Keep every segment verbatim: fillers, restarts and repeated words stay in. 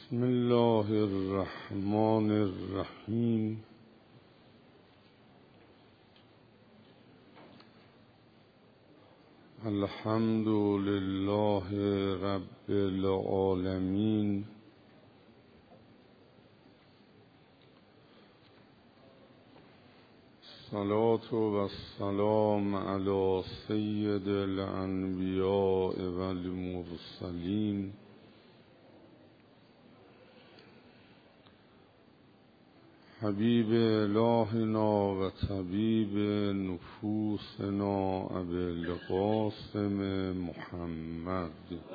بسم الله الرحمن الرحیم. الحمد لله رب العالمین. الصلاة و السلام علی سید الانبیاء و المرسلین حبیب الهنا و طبیب نفوسنا ابی القاسم محمد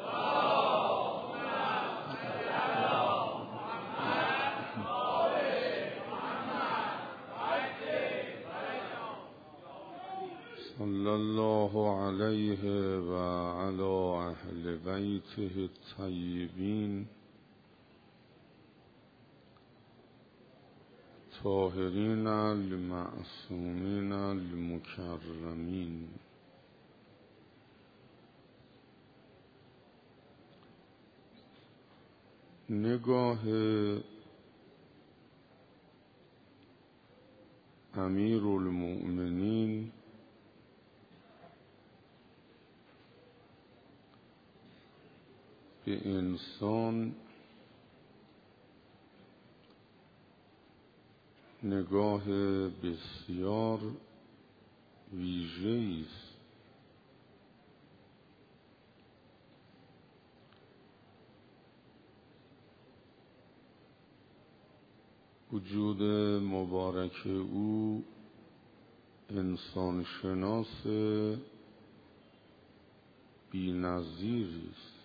صلی الله علیه و علی اهل بیته الطیبین طاهرین المعصومین المکرمین. نگاه امیر المؤمنین به انسان نگاه بسیار ویژه‌ای است. وجود مبارک او انسان شناس بی‌نظیری است.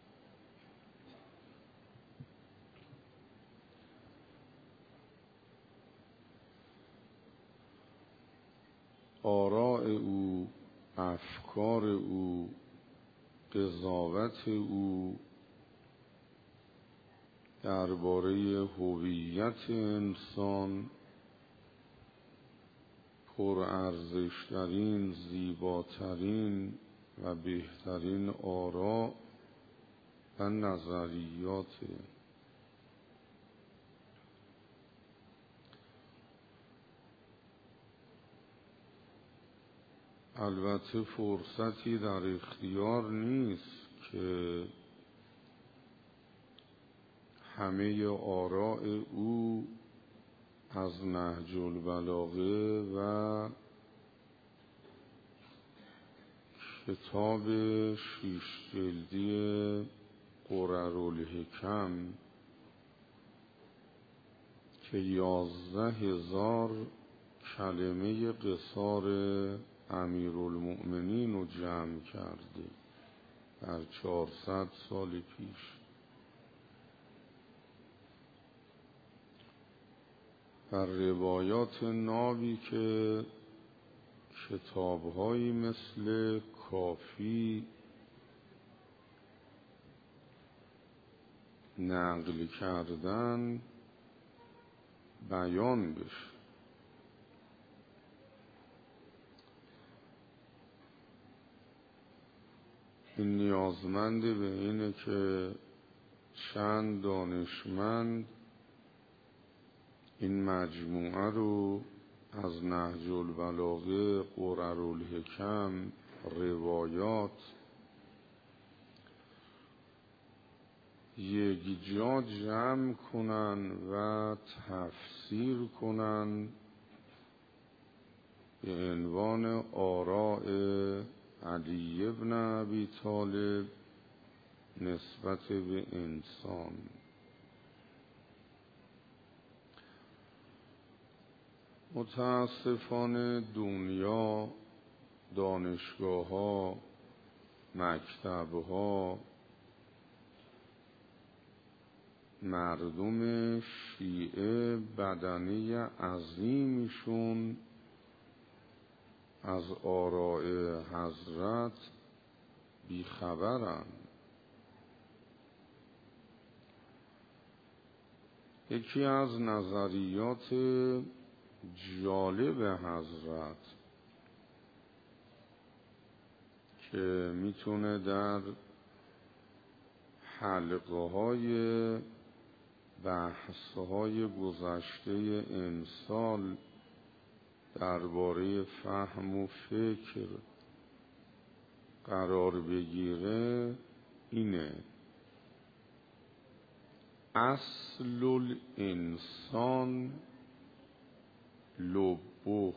آراء او، افکار او، قضاوت او درباره هویت انسان پرارزش‌ترین، زیباترین و بهترین آراء و نظریات. البته فرصتی در اختیار نیست که همه آراء او از نهج البلاغه و کتاب شش جلدی قررالحکم که یازده هزار کلمه قصار امیرالمؤمنین رو جمع کرده در چهارصد سال پیش و روایات نابی که کتاب‌هایی مثل کافی نقل کردن بیان بشه. این نیازمند به اینه که چند دانشمند این مجموعه رو از نهج البلاغه، قررالحکم، روایات یک جا جمع کنن و تفسیر کنن به عنوان آراء علی ابن ابی طالب نسبت به انسان. متاسفانه دنیا، دانشگاه ها، مکتب ها، مردم شیعه بدنه عظیمشون از آراء حضرت بیخبرن. یکی از نظریات جالب حضرت که میتونه در حلقه های بحث‌های گذشته امسال درباره فهم و فکر قرار بگیره اینه: اصل الانسان لبه.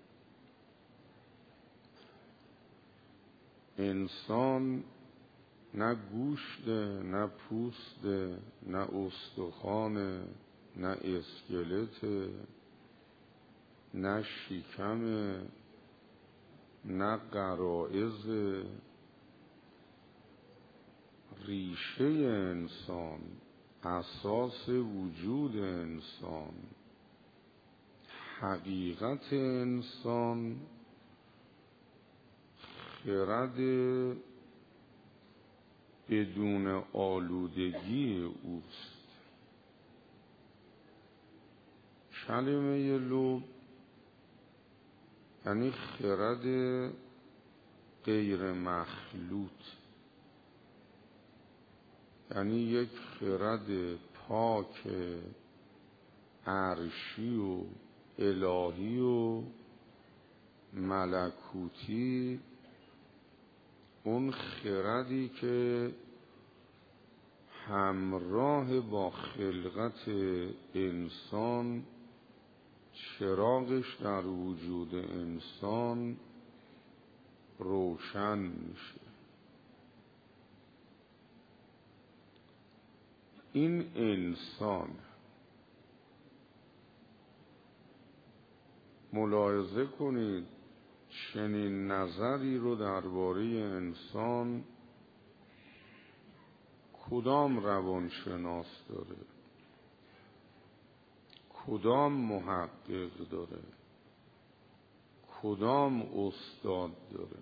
انسان نه گوشته، نه پوسته، نه استخوانه، نه اسکلته، نه شکمه، نه غرایزه. ریشه انسان، اساس وجود انسان، حقیقت انسان خرد بدون آلودگی اوست. کلمه لب یعنی خرد غیر مخلوط، یعنی یک خرد پاک عرشی و الهی و ملکوتی، اون خردی که همراه با خلقت انسان چراغش در وجود انسان روشن میشه. این انسان، ملاحظه کنید چنین نظری رو درباره انسان کدام روانشناس داره؟ کدام محقق داره؟ کدام استاد داره؟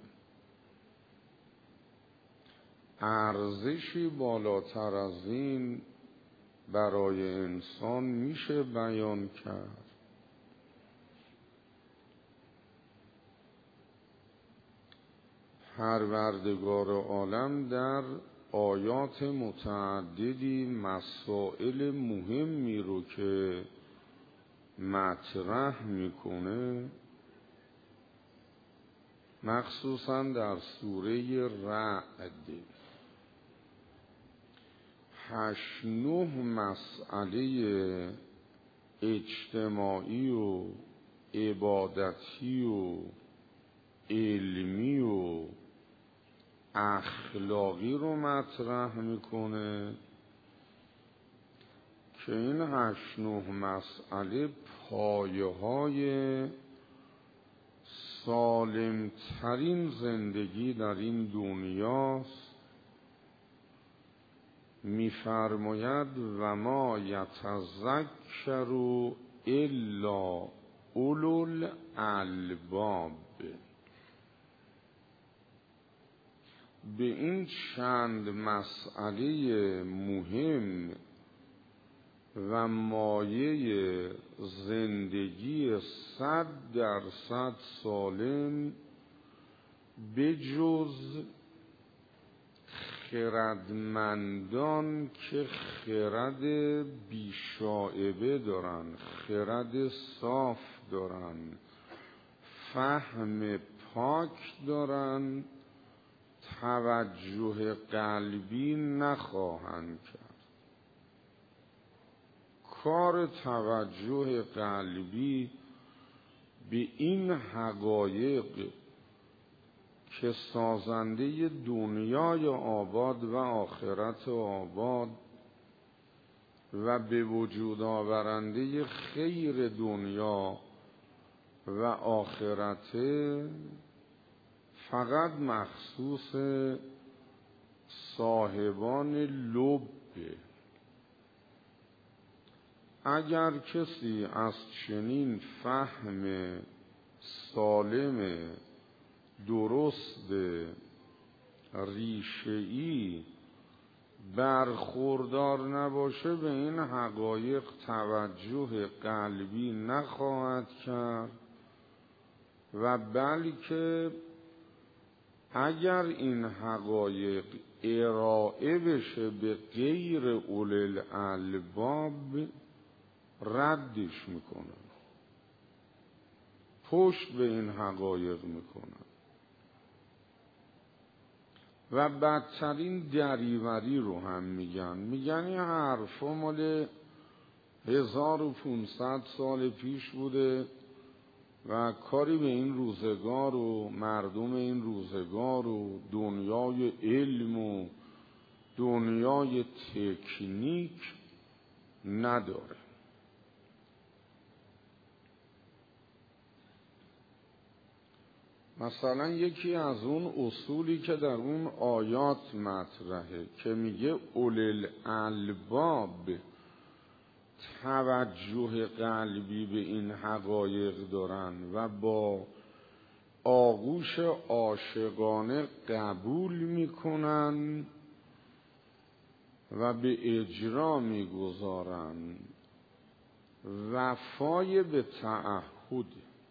ارزشی بالاتر از این برای انسان میشه بیان کرد؟ پروردگار عالم در آیات متعددی مسائل مهمی رو که مطرح میکنه، مخصوصا در سوره رعد هشت نه مسئله اجتماعی و عبادتی و علمی و اخلاقی رو مطرح میکنه که این هشت نه مسئله پایه های سالمترین زندگی در این دنیاست. میفرماید و ما یتذکر الا اولو الالباب. به این چند مسئله مهم و مایه زندگی صد درصد سالم بجز خردمندان که خرد بیشائبه دارن، خرد صاف دارن، فهم پاک دارن، توجه قلبی نخواهند کرد. کار توجه قلبی به این حقایق که سازنده دنیای آباد و آخرت آباد و به وجود آورنده خیر دنیا و آخرت فقط مخصوص صاحبان لبه. اگر کسی از چنین فهم سالم درست ریشه‌ای برخوردار نباشه، به این حقایق توجه قلبی نخواهد کرد و بلکه اگر این حقایق ارائه بشه به غیر اولل الباب ردش میکنن، پشت به این حقایق میکنن و بدترین دریوری رو هم میگن. میگن این حرفا مال هزار و پونصد سال پیش بوده و کاری به این روزگار و مردم این روزگار و دنیای علم و دنیای تکنیک نداره. مثلا یکی از اون اصولی که در اون آیات مطرحه که میگه اولل الباب توجه قلبی به این حقایق دارن و با آغوش عاشقانه قبول میکنن و به اجرا میگذارن، وفای به تعهد.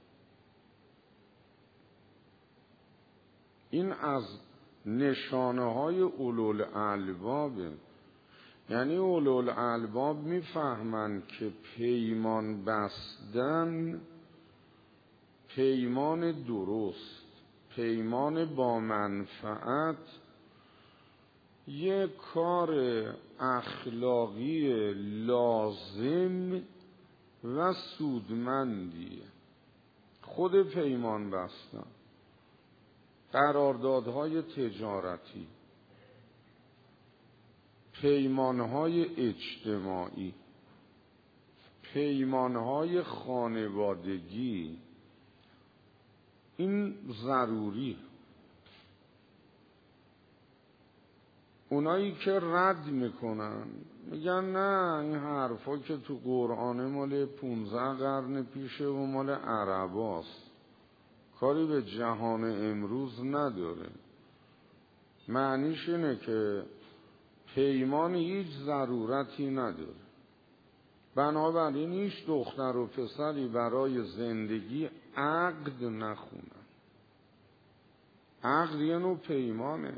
این از نشانه های اولول البابه. یعنی اولول الباب میفهمن که پیمان بستن، پیمان درست، پیمان با منفعت، یک کار اخلاقی لازم و سودمندیه. خود پیمان بستن، قراردادهای تجارتی، پیمانهای اجتماعی، پیمانهای خانوادگی، این ضروری. اونایی که رد میکنن میگن نه این حرفا که تو قرآن مال پونزده قرن پیشه و مال عرباست، کاری به جهان امروز نداره. معنیش اینه که پیمان هیچ ضرورتی نداره، بنابراین هیچ دختر و پسری برای زندگی عقد نخونن. عقد یه نوع پیمانه،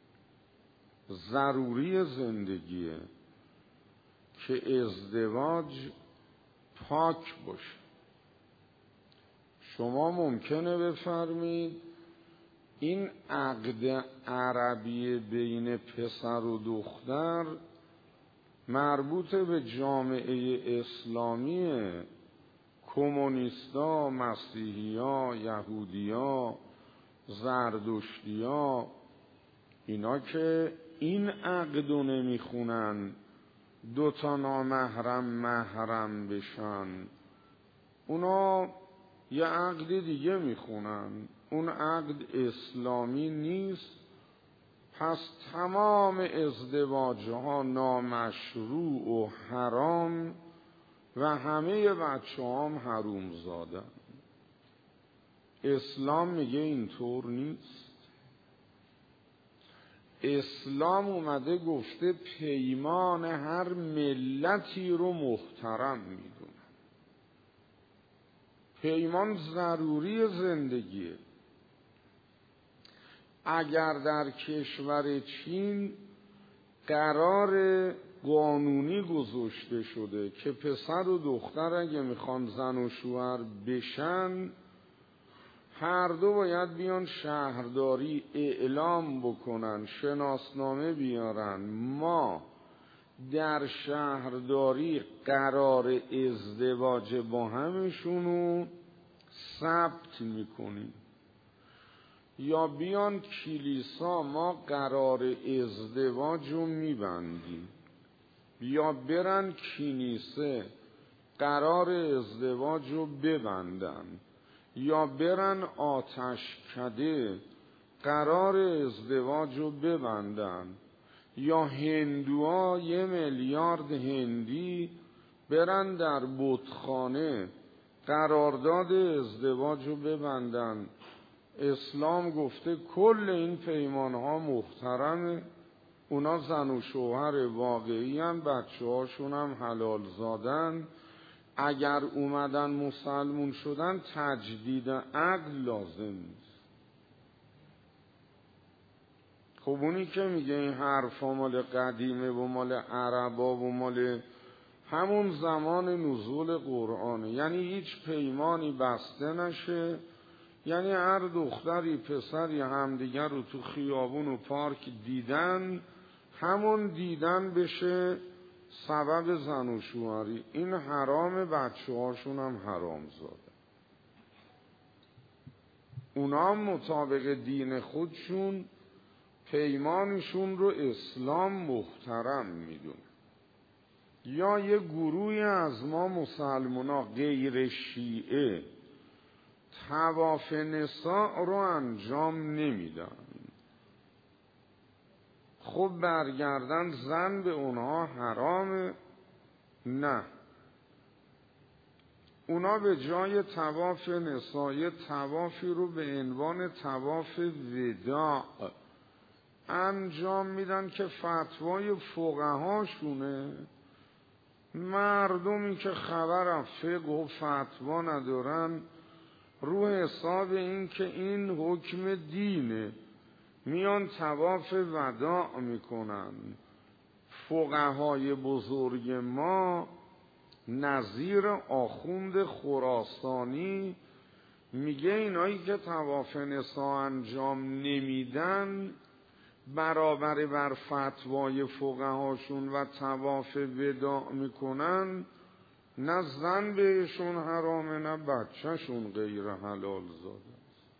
ضروری زندگیه که ازدواج پاک باشه. شما ممکنه بفرمید این عقد عربی بین پسر و دختر مربوط به جامعه اسلامی، کمونیستا، مسیحیا، یهودیا، زردشتیا، اینا که این عقدو نمیخونن دوتا نامحرم محرم بشن، اونا یه عقد دیگه میخونن، اون عقد اسلامی نیست. پس تمام ازدواجها نامشروع و حرام و همه بچه هم حروم زادن. اسلام میگه اینطور نیست. اسلام اومده گفته پیمان هر ملتی رو محترم میدونه. پیمان ضروری زندگیه. اگر در کشور چین قرار قانونی گذاشته شده که پسر و دختر اگه میخوان زن و شوهر بشن، هر دو باید بیان شهرداری اعلام بکنن، شناسنامه بیارن، ما در شهرداری قرار ازدواج با همشونو ثبت میکنیم، یا بیان کلیسا ما قرار ازدواج رو میبندیم، یا برن کنیسه قرار ازدواج رو ببندن، یا برن آتشکده قرار ازدواج رو ببندن، یا هندوها یه میلیارد هندی برن در بتخانه قرارداد ازدواج رو ببندن. اسلام گفته کل این پیمان ها محترمه، اونا زن و شوهر واقعی هم، بچه هاشون هم حلال زادن. اگر اومدن مسلمون شدن تجدید عقد لازم نیست. خب اونی که میگه این حرفا مال قدیمه و مال عربا و مال همون زمان نزول قرآنه، یعنی هیچ پیمانی بسته نشه، یعنی هر دختری پسری همدیگر رو تو خیابون و پارک دیدن، همون دیدن بشه سبب زن و شوهری. این حرام، بچه هاشون هم حرام زاده. اونا مطابق دین خودشون پیمانشون رو اسلام محترم میدونه. یا یه گروهی از ما مسلمانا غیر شیعه طواف نساء رو انجام نمیدن، خب برگردن زن به اونها حرامه؟ نه، اونا به جای طواف نساء طوافی رو به عنوان طواف وداع انجام میدن که فتوای فقهاشونه. مردمی که خبر از فقه و فتوا ندارن رو حساب این که این حکم دینه میان طواف وداع میکنن. فقهای بزرگ ما نظیر آخوند خراسانی میگه اینایی که طواف نساء انجام نمیدن برابر بر فتوای فقهاشون و طواف وداع میکنن، نه زن بهشون حرامه نه بچهشون غیر حلال زاده.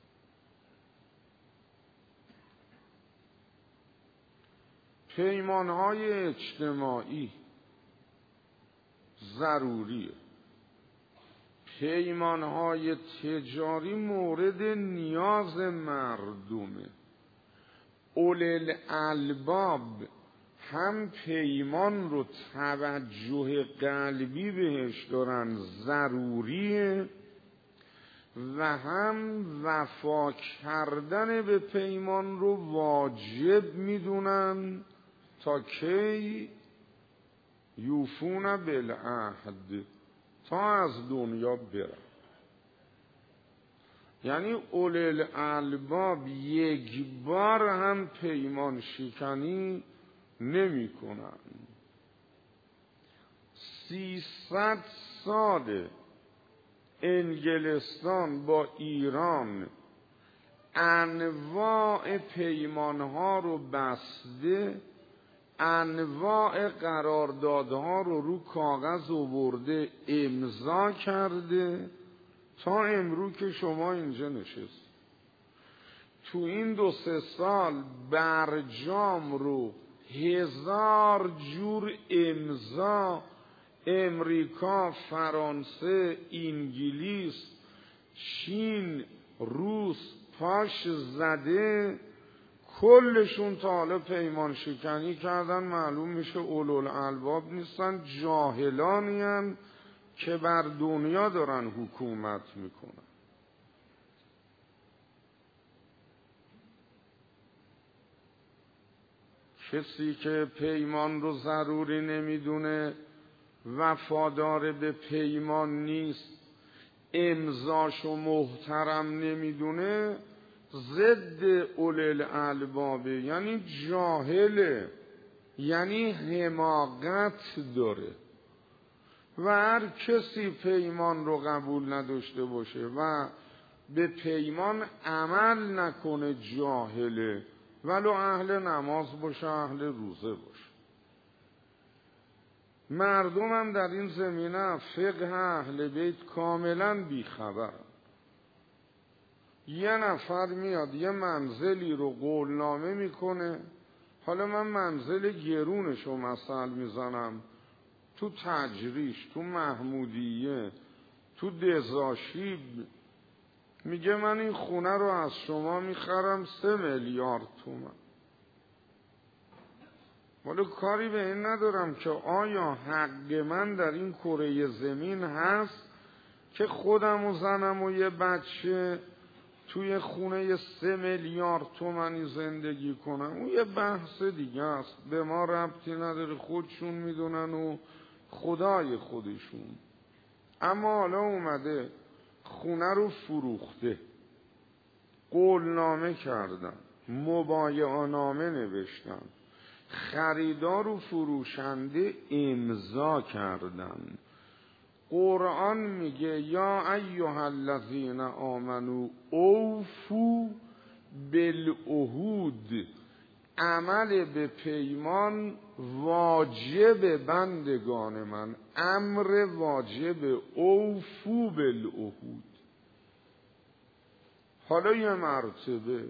پیمانهای اجتماعی ضروریه، پیمانهای تجاری مورد نیاز مردمه. اولل الباب هم پیمان رو توجه قلبی بهش دارن ضروریه و هم وفا کردن به پیمان رو واجب میدونن تا کی یوفون بالعهد، تا از دنیا برن. یعنی اولل الباب یک بار هم پیمان شکنی نمی کنن. سیصد سال انگلستان با ایران انواع پیمانها رو بسته، انواع قراردادها رو رو کاغذ آورده امضا کرده تا امرو که شما اینجا نشست. تو این دو سه سال برجام رو هزار جور امضا امریکا، فرانسه، انگلیس، چین، روس پاش زده، کلشون تا حالا پیمان شکنی کردن. معلوم میشه اولوالالباب نیستن، جاهلانی هن که بر دنیا دارن حکومت میکنن. کسی که پیمان رو ضروری نمیدونه، وفادار به پیمان نیست، امضاشو محترم نمیدونه، ضد اولل البابه، یعنی جاهله، یعنی حماقت داره. و هر کسی پیمان رو قبول نداشته باشه و به پیمان عمل نکنه جاهله، ولو اهل نماز باشه، اهل روزه باشه. مردم هم در این زمینه فقه اهل بیت کاملا بیخبر. یه نفر میاد یه منزلی رو قولنامه میکنه، حالا من منزل گرونش رو مثل میزنم، تو تجریش، تو محمودیه، تو دزاشیب، میگه من این خونه رو از شما میخرم سه میلیارد تومان. ولی کاری به این ندارم که آیا حق من در این کره زمین هست که خودم و زنم و یه بچه توی خونه سه میلیارد تومانی زندگی کنم. اون یه بحث دیگه است، به ما ربطی نداره، خودشون میدونن و خدای خودشون. اما حالا اومده خونه رو فروخته، قولنامه کردن، مبایعه‌نامه نوشتن، خریدار و فروشنده امضا کردن. قرآن میگه یا ایها الذین آمنو اوفوا بالعهود، عمل به پیمان واجب بندگان من، امر واجب، اوفوا بالعهود. حالا یه مرتبه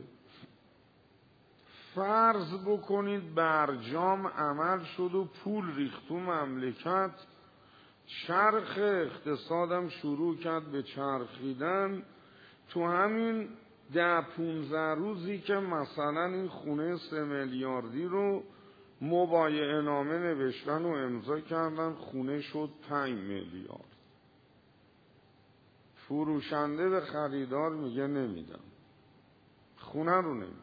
فرض بکنید برجام عمل شد و پول ریخت تو مملکت، چرخ اقتصادم شروع کرد به چرخیدن. تو همین ده پونزه روزی که مثلا این خونه سه میلیاردی رو مبایعه نامه نوشتن و امضا کردن، خونه شد پنج میلیارد. فروشنده به خریدار میگه نمیدم، خونه رو نمیدم.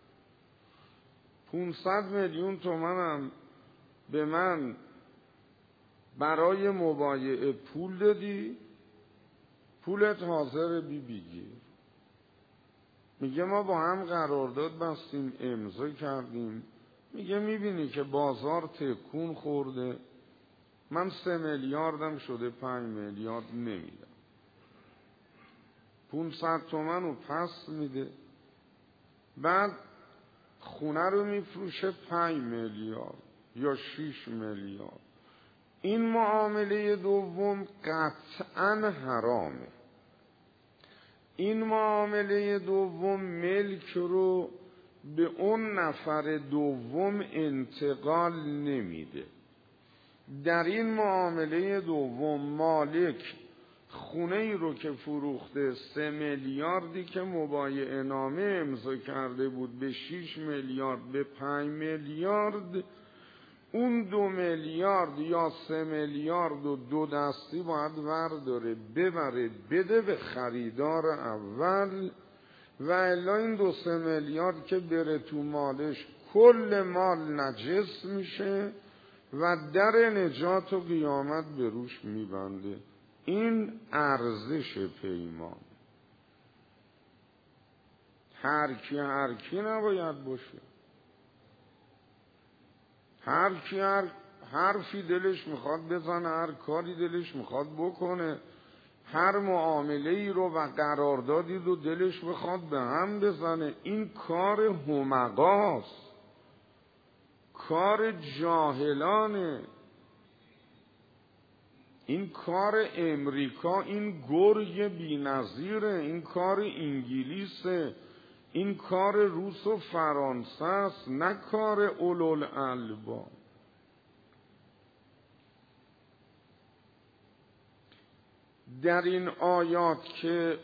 پونصد میلیون تومنم به من برای مبایعه پول دادی، پولت حاضر بی بگیر. میگه ما با هم قرارداد بستیم، امضا کردیم. میگه میبینی که بازار تکون خورده، من سه میلیاردم شده پنج میلیارد نمیدم. پونصد تومن رو پس میده، بعد خونه رو میفروشه پنج میلیارد یا شیش میلیارد. این معامله دوم قطعا حرامه. این معامله دوم ملک رو به اون نفر دوم انتقال نمیده. در این معامله دوم مالک خونه ای رو که فروخته سه میلیاردی که مبایعه نامه امضا کرده بود به شیش میلیارد به پنج میلیارد، اون دو میلیارد یا سه میلیارد و دو دستی باید ورداره ببره بده به خریدار اول، و الا این دو سه میلیارد که بره تو مالش کل مال نجس میشه و در نجات و قیامت به روش میبنده. این ارزش پیمان. هر کی هر کی نباید باشه. هر کی هر حرفی دلش میخواد بزنه، هر کاری دلش میخواد بکنه، هر معامله ای رو و قراردادی رو دلش بخواد به هم بزنه. این کار همقاست، کار جاهلانه. این کار امریکا، این گرگ بی‌نظیره، این کار انگلیسه، این کار روس و فرانسه است، نه کار اولوالالباب. در این آیات که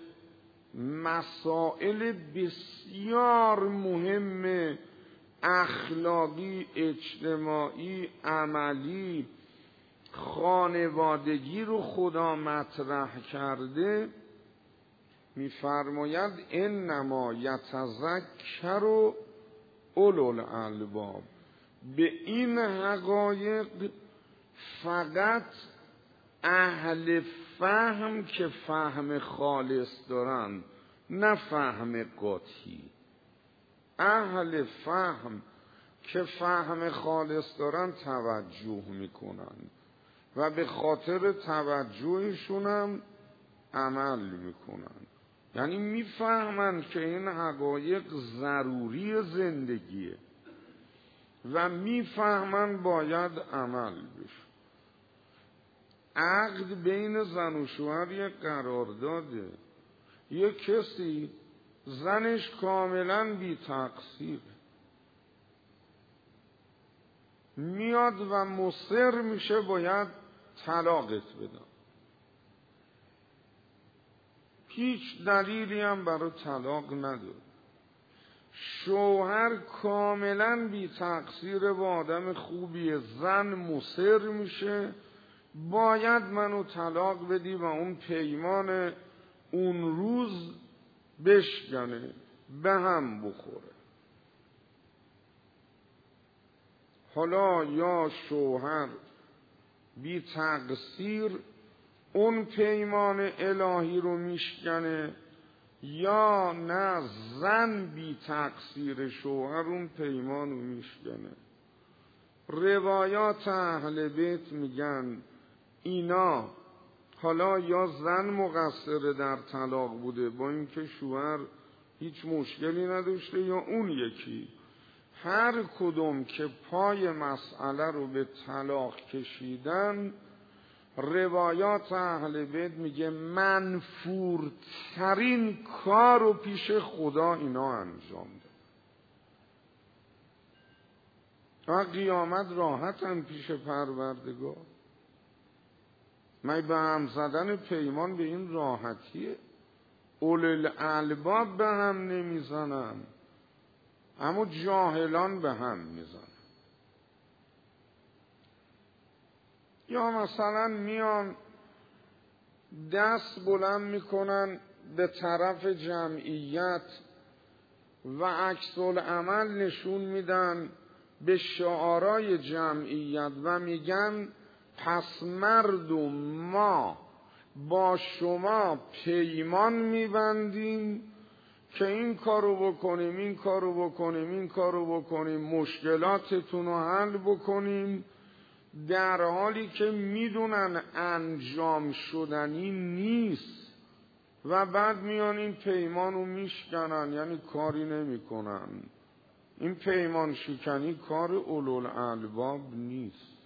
مسائل بسیار مهم اخلاقی، اجتماعی، عملی، خانوادگی رو خدا مطرح کرده، می‌فرماید انما یتذکر اولوالالباب. به این حقایق فقط اهل فهم که فهم خالص دارن، نه فهم قاطی، اهل فهم که فهم خالص دارن توجه میکنن و به خاطر توجهشونم عمل میکنن. یعنی میفهمن که این حقایق ضروری زندگیه و میفهمن باید عمل بشه. عقد بین زن و شوهر یک قرارداده. یک کسی زنش کاملا بی تقصیر میاد و مصر میشه باید طلاقت بدم، هیچ دلیلی هم برای طلاق نداره. شوهر کاملا بی تقصیر و آدم خوبیه، زن مصر میشه باید منو طلاق بدی و اون پیمان اون روز بشکنه، به هم بخوره. حالا یا شوهر بی تقصیر اون پیمان الهی رو میشکنه، یا نه زن بی تقصیر شوهر اون پیمان رو میشکنه. روایات اهل بیت میگن اینا حالا یا زن مقصر در طلاق بوده با اینکه شوهر هیچ مشکلی نداشته، یا اون یکی، هر کدوم که پای مسئله رو به طلاق کشیدن، روایات اهل بیت میگه منفورترین کار رو پیش خدا اینا انجام ده. و قیامت راحتن پیش پروردگار. می به هم زدن پیمان به این راحتیه؟ اولل الباب به هم نمیزنن، اما جاهلان به هم میزنن. یا مثلا میان دست بلند میکنن به طرف جمعیت و عکس العمل نشون میدن به شعارای جمعیت و میگن پس مردم ما با شما پیمان میبندیم که این کارو بکنیم این کارو بکنیم این کارو بکنیم مشکلاتتون رو حل بکنیم، در حالی که میدونن انجام شدنی نیست و بعد میان این پیمان رو میشکنن، یعنی کاری نمی کنن. این پیمان شکنی کار اولوالالباب نیست.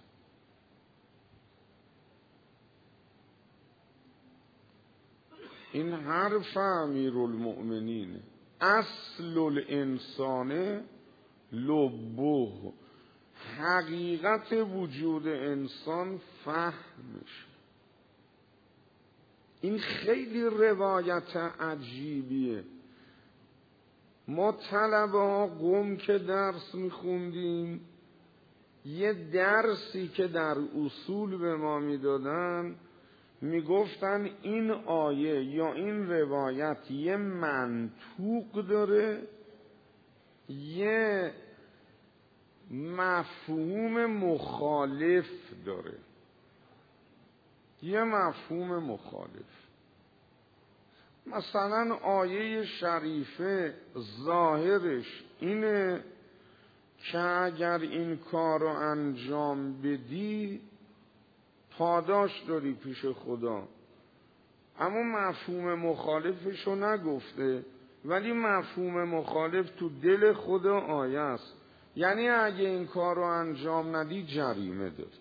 این حرف امیرالمؤمنین، اصل الانسان لبه، حقیقت وجود انسان فهمش. این خیلی روایت عجیبیه. ما طلبه ها قم که درس میخوندیم، یه درسی که در اصول به ما میدادن، میگفتن این آیه یا این روایت یه منطوق داره، یه مفهوم مخالف داره. یه مفهوم مخالف. مثلا آیه شریفه ظاهرش اینه که اگر این کار رو انجام بدی پاداش داری پیش خدا، اما مفهوم مخالفش رو نگفته، ولی مفهوم مخالف تو دل خدا آیه است. یعنی اگه این کار رو انجام ندی جریمه داری.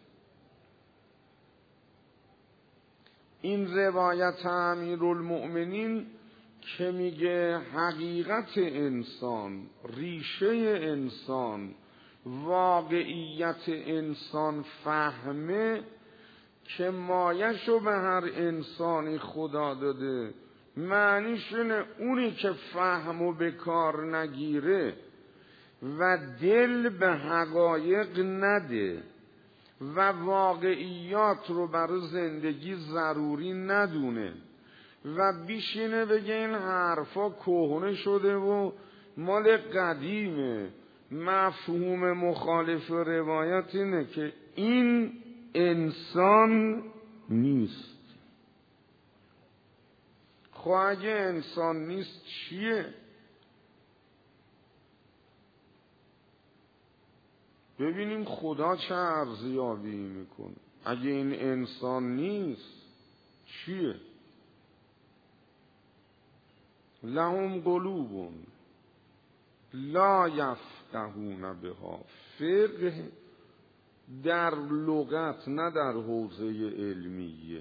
این روایت امیرالمؤمنین که میگه حقیقت انسان، ریشه انسان، واقعیت انسان فهمه که مایشو به هر انسانی خدا داده، معنیش اینه اونی که فهمو به کار نگیره و دل به حقایق نده و واقعیات رو برای زندگی ضروری ندونه و بیشینه بگه این حرفا کهنه شده و مال قدیمه، مفهوم مخالف روایت اینه که این انسان نیست. خب اگه انسان نیست چیه؟ ببینیم خدا چه ارزیابی میکنه. اگه این انسان نیست چیه؟ لهم قلوب لا یفقهون بها. فقه در لغت نه در حوزه علمیه.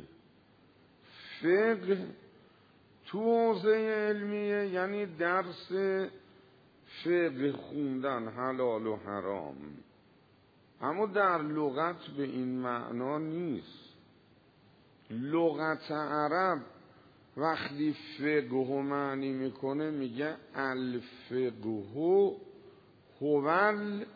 فقه تو حوزه علمیه یعنی درس فقه خوندن حلال و حرام، اما در لغت به این معنا نیست. لغت عرب وقتی فقه و معنی میکنه میگه الفقه هو الفهم.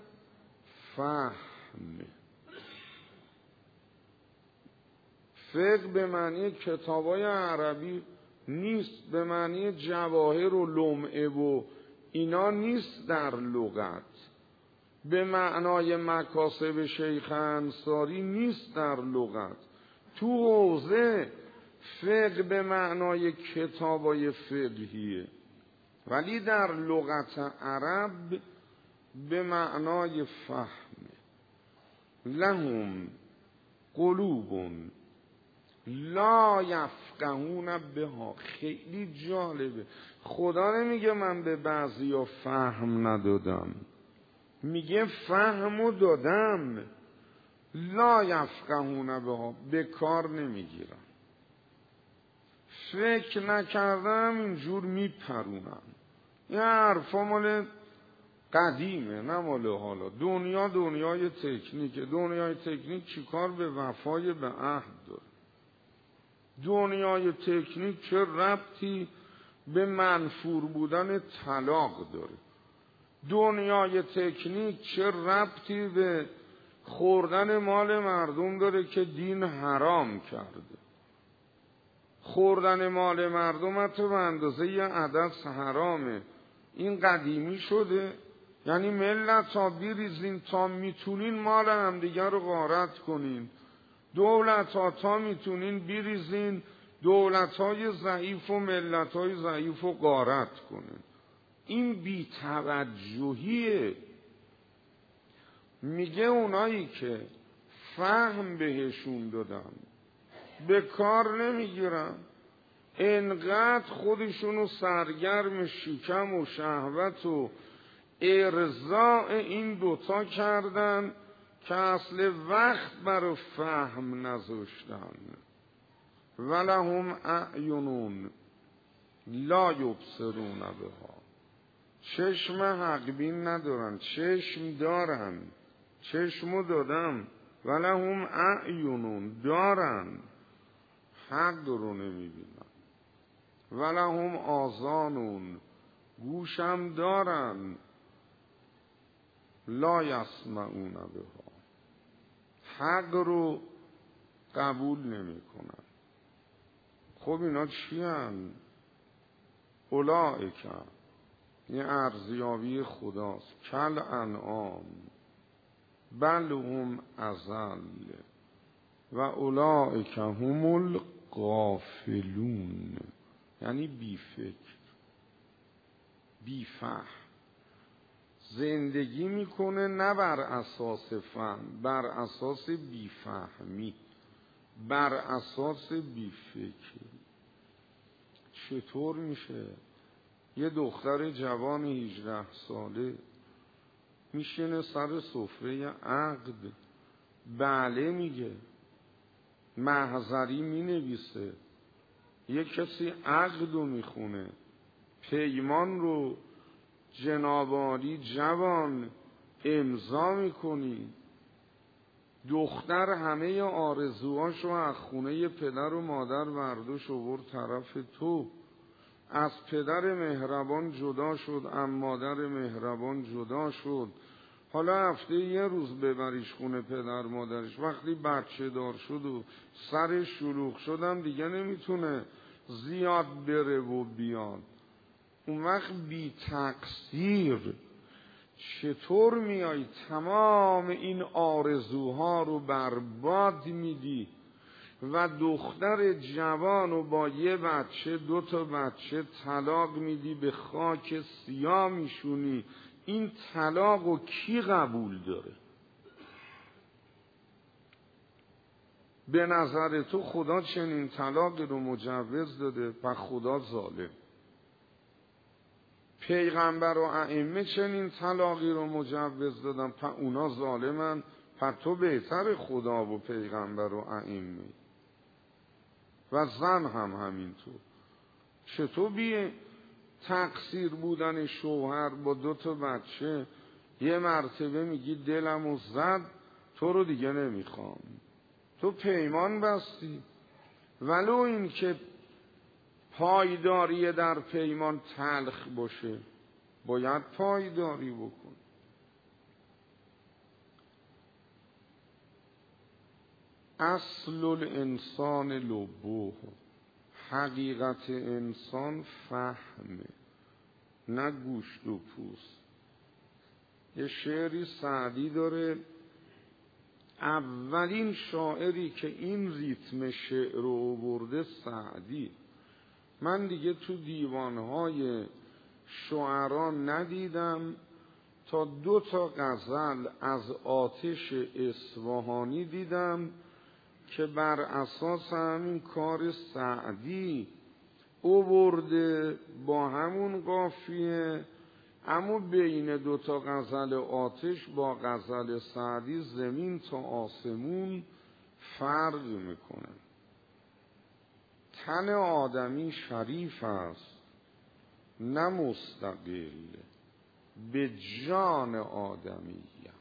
فقه به معنی کتابای عربی نیست، به معنی جواهر و لمعه و اینا نیست در لغت، به معنای مکاسب شیخ انصاری نیست در لغت. تو حوزه فقه به معنای کتابای فقهیه، ولی در لغت عرب به معنای فهمه. لهم قلوب لا یفقهون بها. خیلی جالبه، خدا نمیگه من به بعضیا فهم ندادم، میگه فهمو دادم. لا یفقهون بها، به کار نمیگیرم، فکر نکردم اینجور میپرونم. این حرفا مال قدیمه نه مال حالا. دنیا دنیای تکنیکه. دنیای تکنیک چیکار به وفای به عهد داره؟ دنیای تکنیک چه ربطی به منفور بودن طلاق داره؟ دنیای تکنیک چه ربطی به خوردن مال مردم داره که دین حرام کرده؟ خوردن مال مردم حتی به اندازه یه عدس حرامه. این قدیمی شده. یعنی ملت ها بیریزین تا میتونین مال همدیگر رو غارت کنین. دولت ها تا میتونین بیریزین دولت های ضعیف و ملت های ضعیف رو غارت کنین. این بی‌توجهیه. میگه اونایی که فهم بهشون دادم به کار نمیگیرن، انقدر خودشونو سرگرم شکم و شهوت و ارضاء این دوتا کردن که اصل وقت برای فهم نذاشتن. ولهم اعینون لا یبصرون بها. چشم حق بین ندارن، چشم دارن، چشمو دادم. ولهم اعینون، دارن، حق رو نمیبینن. ولهم آذانون، گوشم دارن، لا یسمعون بها، حق رو قبول نمی کنن. خب اینا چی هن؟ اولئک، این ارزیابی خداست، کل انعام بل هم اضل و اولئک هم الغافلون. یعنی بی فکر، بی فهم، زندگی میکنه نه بر اساس فهم، بر اساس بی فهمی، بر اساس بی فکر. چطور میشه یه دختر جوان هجده ساله میشینه سر سفره عقد، بله میگه، محضری مینویسه، یه کسی عقد رو میخونه، پیمان رو جنابالی جوان امضا میکنی، دختر همه آرزوهاشو از خونه پدر و مادر برداشت آورد طرف تو، از پدر مهربان جدا شد، از مادر مهربان جدا شد، حالا هفته یه روز ببریش خونه پدر مادرش، وقتی بچه دار شد و سرش شلوغ شدم دیگه نمیتونه زیاد بره و بیاد. اون وقت بی تقصیر چطور میای تمام این آرزوها رو برباد میدی و دختر جوان رو با یه بچه دو تا بچه طلاق میدی، به خاک سیاه میشونی. این طلاق رو کی قبول داره؟ به نظر تو خدا چنین طلاق رو مجوز داده؟ پس خدا ظالم. پیغمبر و ائمه چنین طلاقی رو مجوز دادن، پس اونا ظالمن. پس تو بهتر خدا و پیغمبر و ائمه. و زن هم همینطور. چطور بی تقصیر بودن شوهر با دو تا بچه یه مرتبه میگی دلمو زد تو رو دیگه نمیخوام؟ تو پیمان بستی، ولو این که پایداری در پیمان تلخ باشه باید پایداری بکن. اصل الانسان لبوه، حقیقت انسان فهمه نه گوشت و پوست. یه شعری سعدی داره، اولین شاعری که این ریتم شعر رو برده سعدی. من دیگه تو دیوانهای شعرا ندیدم تا دو تا غزل از آتش اصفهانی دیدم که بر اساس همین کار سعدی او برده با همون قافیه، اما بین دو تا غزل آتش با غزل سعدی زمین تا آسمون فرق میکنه. تن آدمی شریف است نه مستقل به جان آدمیت.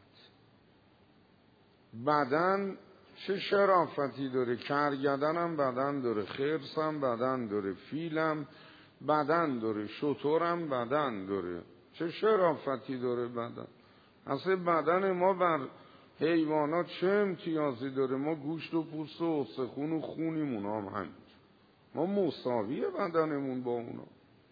بدن چه شرافتی داره، کرگدنم بدن داره، خرسم بدن داره، فیلم بدن داره، شترم بدن داره، چه شرافتی داره بدن. اصلا بدن ما بر حیوانات چه امتیازی داره؟ ما گوشت و پوست و استخون و خونیمون هم همین، ما مساویه بدنمون با اونا.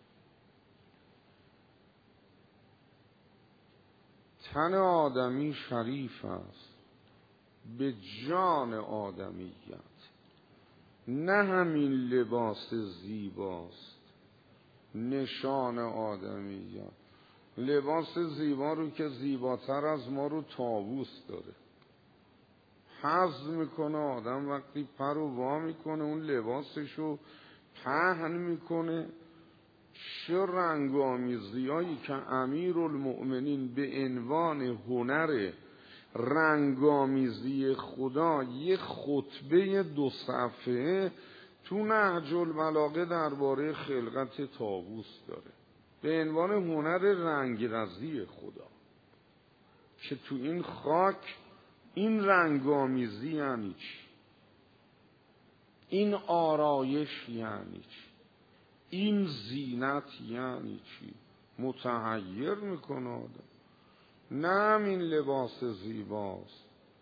تن آدمی شریف است به جان آدمیت، نه همین لباس زیباست نشان آدمیت. لباس زیبا رو که زیباتر از ما رو طاووس داره، حظ میکنه آدم وقتی پر رو وا میکنه اون لباسش رو پهن میکنه. چه رنگامیزیایی که امیرالمؤمنین به عنوان هنر رنگامیزی خدا یه خطبه دو صفحه تو نهج البلاغه درباره خلقت طاووس داره به عنوان هنر رنگرزی خدا، که تو این خاک این رنگامیزی یعنی چی، این آرایش یعنی چی، این زینت یعنی چی، متحیر میکنه آدم. نه همین لباس زیباست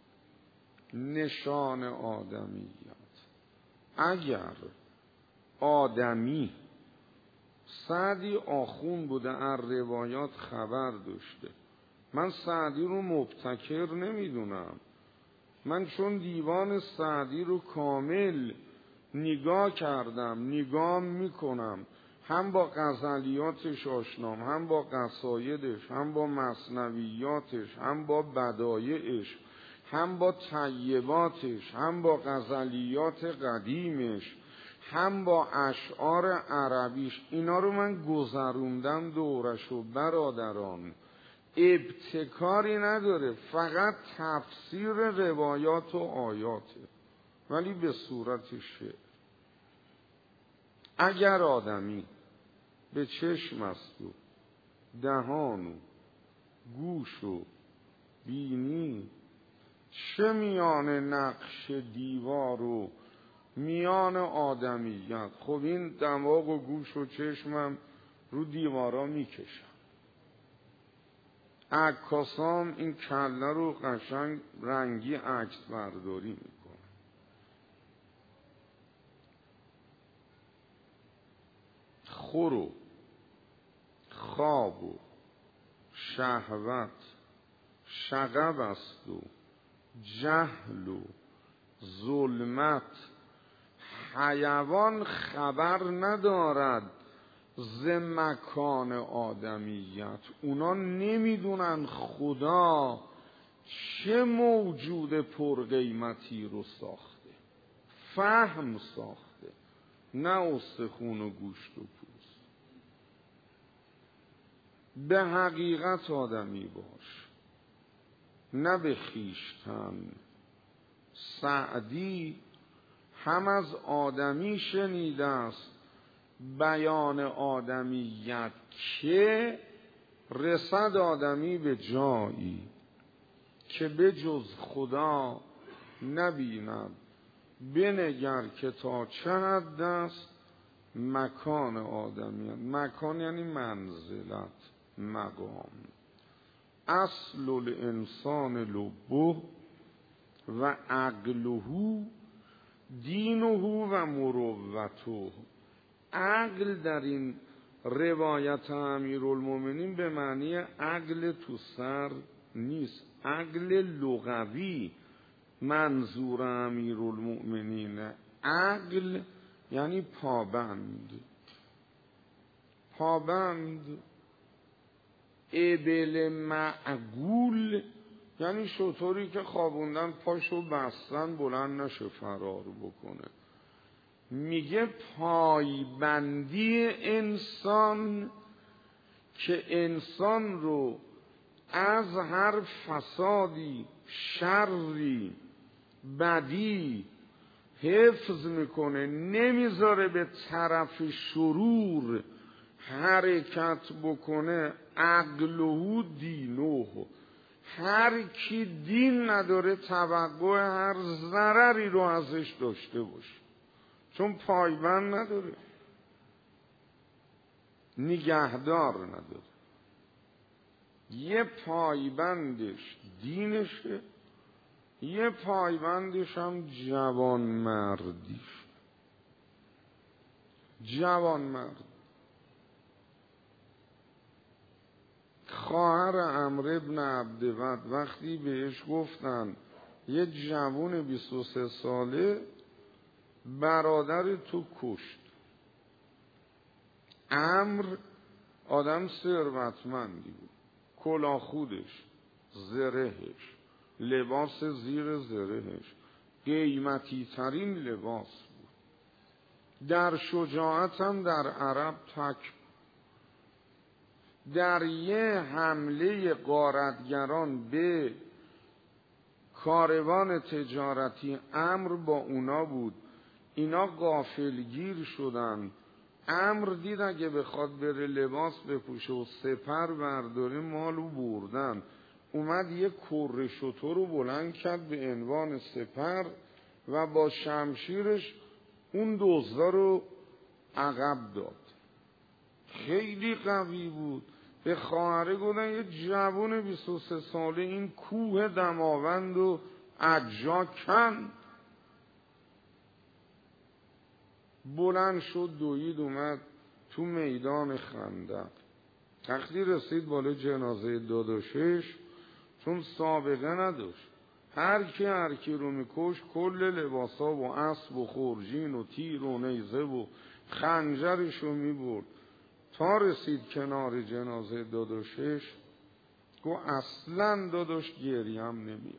نشان آدمیت. اگر آدمی، سعدی آخون بوده از روایات خبر داشته، من سعدی رو مبتکر نمیدونم، من چون دیوان سعدی رو کامل نگاه کردم نگاه میکنم، هم با غزلیاتش آشنام، هم با قصایدش، هم با مثنویاتش، هم با بدایعش، هم با طیباتش، هم با غزلیات قدیمش، هم با اشعار عربیش. اینا رو من گذروندم دورش و برادران، ابتکاری نداره، فقط تفسیر روایات و آیاته، ولی به صورت شعر. اگر آدمی به چشم است و دهان و گوش و بینی، چه میان نقش دیوار و میان آدمیت. خب این دماغ و گوش و چشمم رو دیوارا میکشم، عکاسام این کله رو قشنگ رنگی عکس برداری میکنه. خور و خواب و شهوت شغب است و جهل و ظلمت. حیوان خبر ندارد ز مکان آدمیت، اونا نمیدونن خدا چه موجود پرقیمتی رو ساخته، فهم ساخته، نه استخون و گوشت و پوست. به حقیقت آدمی باش نه به خویشتن. سعدی هم از آدمی شنیده است بیان آدمیت که رسد آدمی به جایی که به جز خدا نبیند. بنگر که تا چه حد است مکان آدمیت. مکان یعنی منزلت، مقام. اصل الانسان لبه و عقله دینه و مروته. عقل در این روایت امیرالمؤمنین به معنی عقل تو سر نیست، عقل لغوی، منظور امیرالمؤمنین عقل یعنی پابند. پابند. ابل معقول یعنی شطوری که خوابوندن پاشو بستن بلند نشه فرار بکنه. میگه پایبندی انسان که انسان رو از هر فسادی، شری، بدی حفظ میکنه، نمیذاره به طرف شرور حرکت بکنه. عقله دینه، هر کی دین نداره توقع هر ضرری رو ازش داشته باشه، چون پایبند نداره، نگهدار نداره. یه پایبندش دینشه، یه پایبندش هم جوان مردیش. جوان مرد. خواهر عمرو بن عبدود وقتی بهش گفتن یه جوان بیست و سه ساله برادر تو کشت. عمرو آدم ثروتمندی بود، کلاه خودش، زرهش، لباس زیر زرهش قیمتی ترین لباس بود. در شجاعت هم در عرب تک. در یه حمله غارتگران به کاروان تجارتی عمرو با اونا بود، اینا غافلگیر شدن. عمرو دید اگه بخواد بره لباس بپوشه و سپر برداره مالو بردن، اومد یه کره شتر رو بلند کرد به عنوان سپر و با شمشیرش اون دزدا رو عقب داد. خیلی قوی بود. به خواهره گفتن یه جوان بیست و سه ساله این کوه دماوند و اجزا کن. بلند شد دوید اومد تو میدان خندق. وقتی رسید بالا جنازه داداشش، چون سابقه نداشت، هر کی هر کی رو میکش کل لباسا و اسب و خورجین و تیر و نیزه و خنجرش رو میبرد. تا رسید کنار جنازه داداشش گو اصلا داداش گریم نمیاد،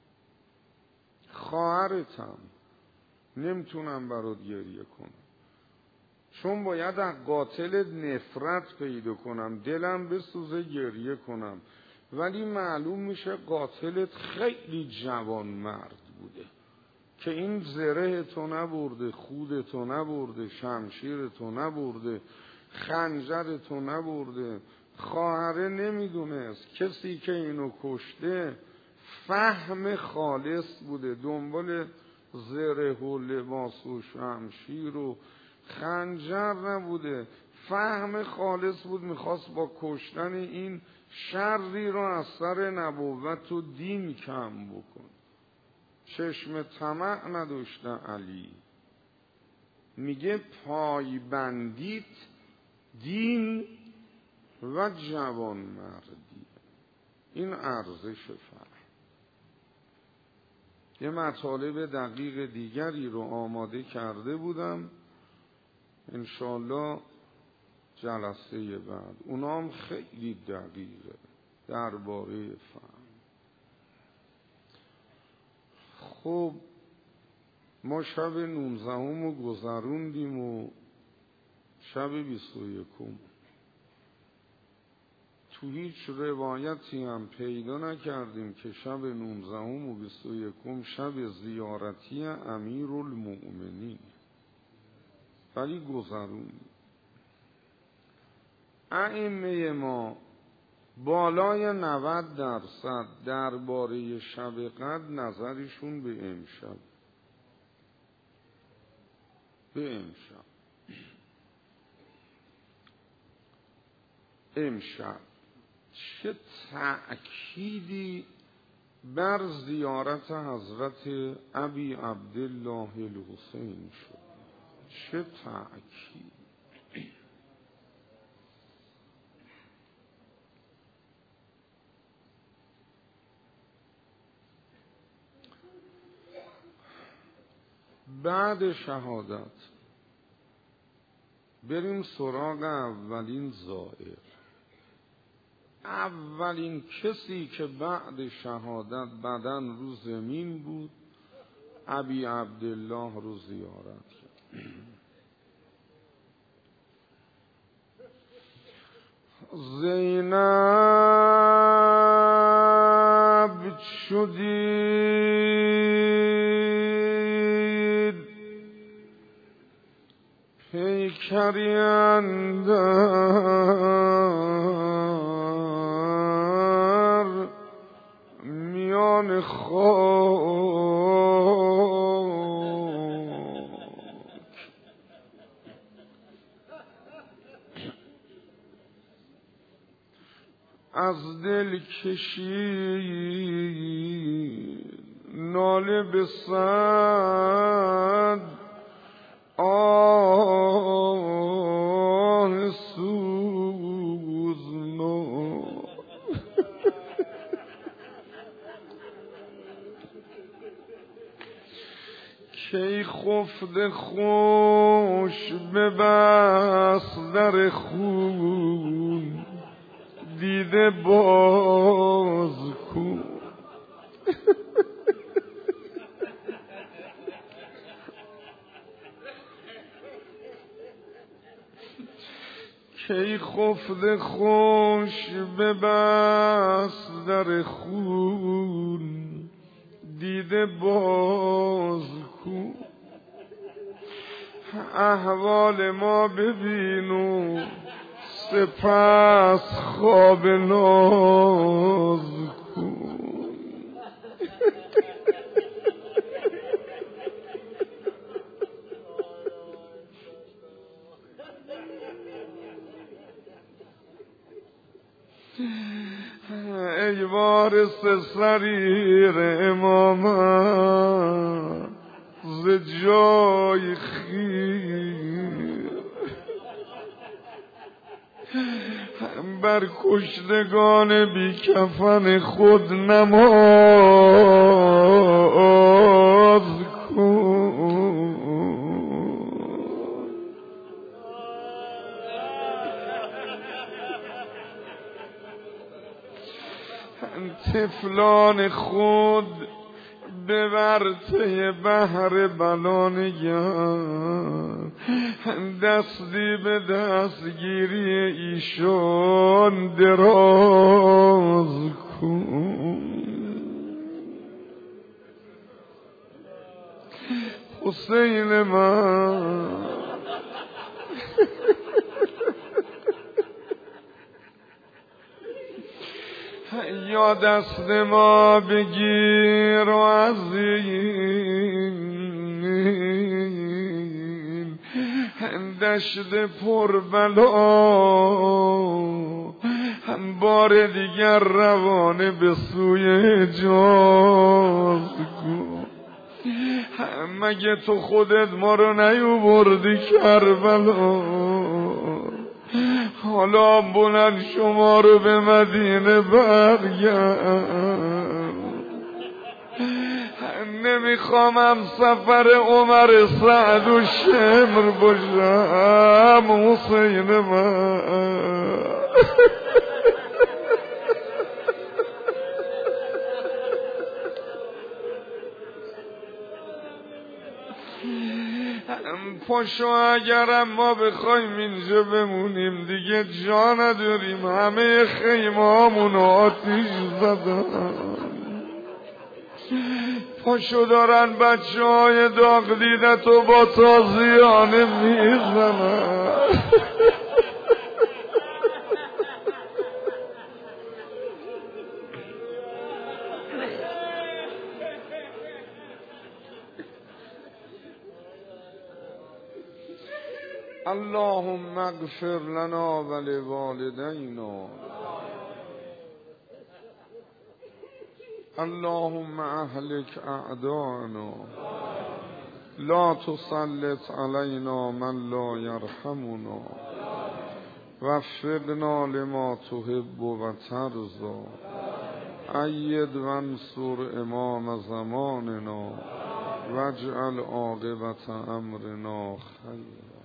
خواهرتم، نمیتونم برات گریه کنم، چون باید از قاتل نفرت پیدا کنم، دلم بسوزه گریه کنم، ولی معلوم میشه قاتلت خیلی جوان مرد بوده که این زره تو نبرده، خود تو نبرده، شمشیر تو نبرده، خنجر تو نبرده. خواهره نمیدونست کسی که اینو کشته فهم خالص بوده، دنبال زره و لباس و شمشیر و خنجر نبوده، فهم خالص بود، میخواست با کشتن این شری رو از سر نبوت و دین کم بکن. چشم طمع نداشته علی. میگه پایبندیت دین و جوان مردی، این ارزش فهم. یه مطالب دقیق دیگری رو آماده کرده بودم، انشالله جلسه بعد اونا هم خیلی دقیقه درباره فهم. خب ما شب نونزدهم رو گذروندیم و شب بیست و یکم تو هیچ روایتی هم پیدا نکردیم که شب نونزدهم و بیست و یکم شب زیارتی امیرالمؤمنین، ولی گذروندیم. ائمه ما بالای نود درصد درباره شب قدر نظرشون به امشب به امشب امشب چه تأکیدی بر زیارت حضرت ابی عبدالله الحسین شد، چه تأکید. بعد شهادت بریم سراغ اولین زائر. اولین کسی که بعد شهادت بدن رو زمین بود ابی عبدالله رو زیارت کرد. زینب شدید پیکری اندر میان خاک، از دل کشید ناله به صد آه سوزناک. کی خفت خوش ببست در خون دیده باز کن. کی خفت خوش ببست در خون دیده باز کن. احوال ما ببین و سپس خواب ناز کن. ای وارث سریر امامت ز جای خیر، بر کشتگان بی کفن خود نماز کن. طفلان خود ببر ته بحر بلا نگر، دستی به دستگیری ایشان دراز کن. حسین من یا دست ما بگیر و از این دشت پر بلا هم بار دیگر روانه به سوی حجاز کن. مگه تو خودت ما رو نیاوردی کربلا؟ حالا بلند شما رو به مدینه برگرد. نمیخوامم سفر عمر سعد و شمر باشم حسین من. پاشو اگرم ما بخوایم اینجا بمونیم دیگه جا نداریم، همه خیمه هامون آتیش زدن. پاشو دارن بچه های داغ دیدتو با تازیانه میزنن. اللهم اغفر لنا ولوالدینا، اللهم اهلك اعداءنا، لا تسلط علينا من لا يرحمنا، وفقنا لما تحب وترضى، أيد وانصر امام زماننا واجعل عاقبت امرنا خیر.